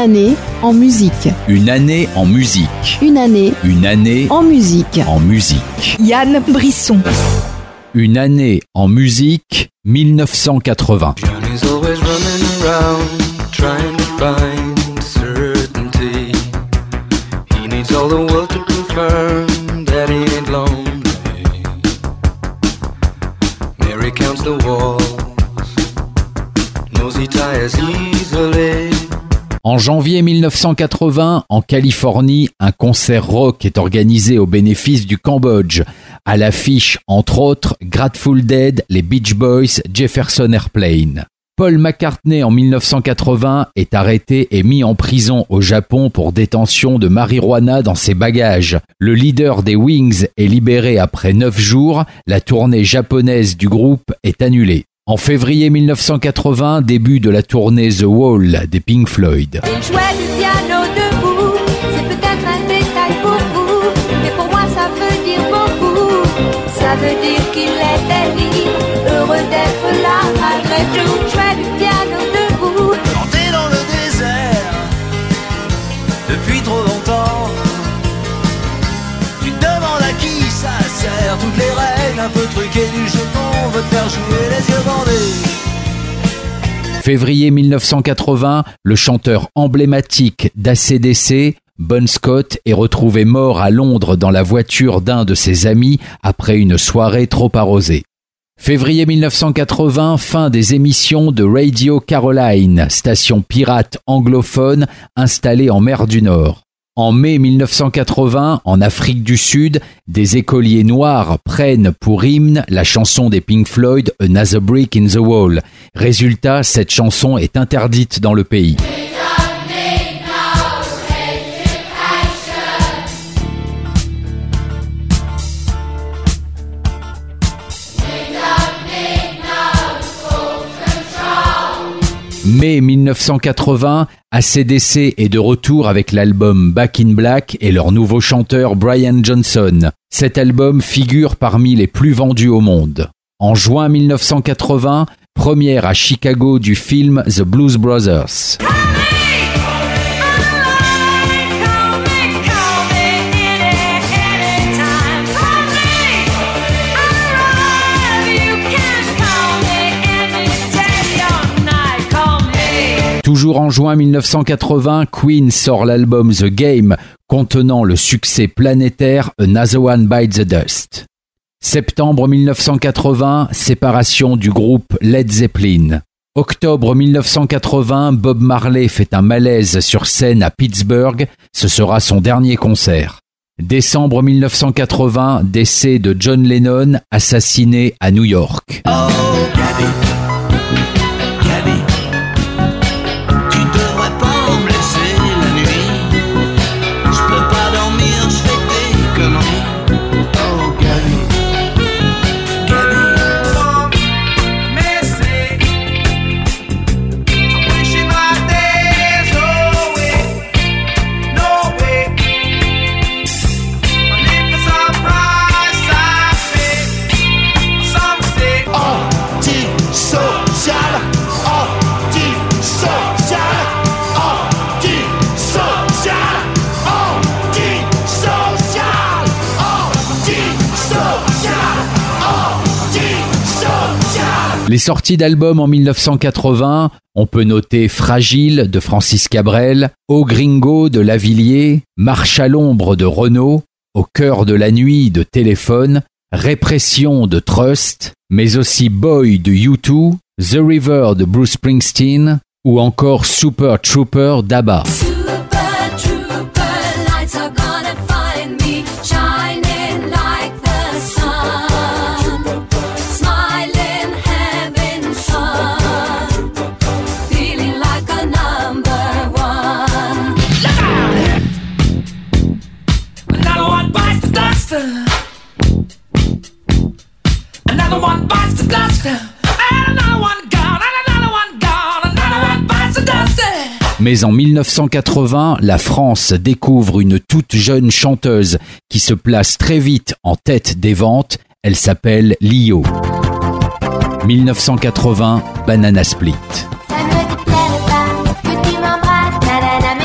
année en musique. Une année en musique. Une année. Une année en musique. En musique. Yann Brisson. Une année en musique, 1980. Mary counts the walls, knows he tires easily. En janvier 1980, en Californie, un concert rock est organisé au bénéfice du Cambodge. À l'affiche, entre autres, Grateful Dead, les Beach Boys, Jefferson Airplane. Paul McCartney, en 1980, est arrêté et mis en prison au Japon pour détention de marijuana dans ses bagages. Le leader des Wings est libéré après 9 jours. La tournée japonaise du groupe est annulée. En février 1980, début de la tournée The Wall des Pink Floyd. Il jouait du piano debout, c'est peut-être un détail pour vous, mais pour moi ça veut dire beaucoup. Ça veut dire qu'il était libre, heureux d'être là malgré tout. Jouait du piano debout. Chanter dans le désert, depuis trop longtemps. Tu te demandes à qui ça sert, toutes les règles un peu truquées du jeu qu'on veut te faire jouer les yeux bandés. Février 1980, le chanteur emblématique d'ACDC, Bon Scott, est retrouvé mort à Londres dans la voiture d'un de ses amis après une soirée trop arrosée. Février 1980, fin des émissions de Radio Caroline, station pirate anglophone installée en mer du Nord. En mai 1980, en Afrique du Sud, des écoliers noirs prennent pour hymne la chanson des Pink Floyd « Another Brick in the Wall ». Résultat, cette chanson est interdite dans le pays. Mai 1980, AC/DC est de retour avec l'album Back in Black et leur nouveau chanteur Brian Johnson. Cet album figure parmi les plus vendus au monde. En juin 1980, première à Chicago du film The Blues Brothers. Toujours en juin 1980, Queen sort l'album The Game contenant le succès planétaire Another One Bites the Dust. Septembre 1980, séparation du groupe Led Zeppelin. Octobre 1980, Bob Marley fait un malaise sur scène à Pittsburgh, ce sera son dernier concert. Décembre 1980, décès de John Lennon, assassiné à New York. Les sorties d'albums en 1980, on peut noter Fragile de Francis Cabrel, Au Gringo de Lavilliers, Marche à l'ombre de Renaud, Au cœur de la nuit de Téléphone, Répression de Trust, mais aussi Boy de U2, The River de Bruce Springsteen ou encore Super Trooper d'ABBA. Mais en 1980, la France découvre une toute jeune chanteuse qui se place très vite en tête des ventes. Elle s'appelle Lio. 1980, Banana Split. Ça ne te plairait pas que tu m'embrasses, nanana,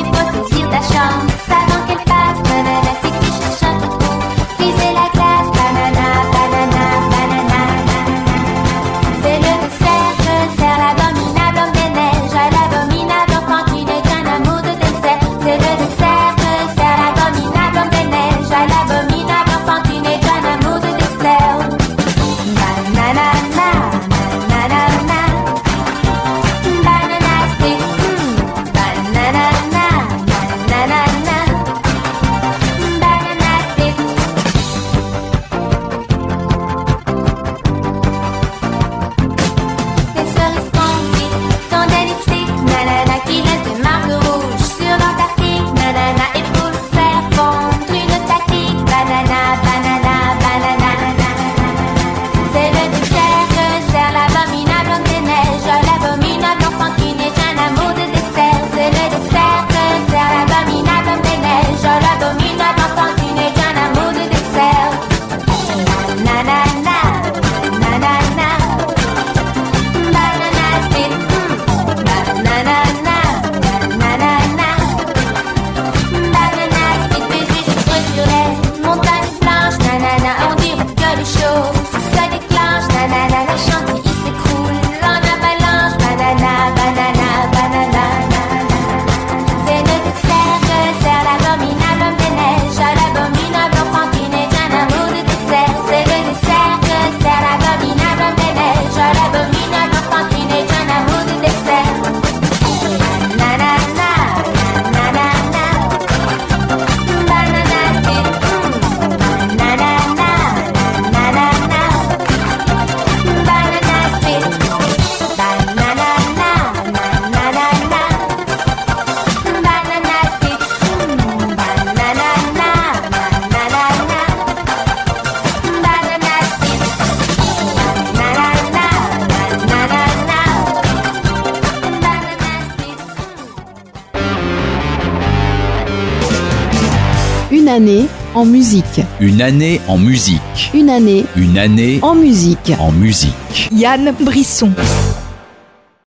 année en musique. Une année en musique. Une année Une année en musique. en musique. Yann Brisson.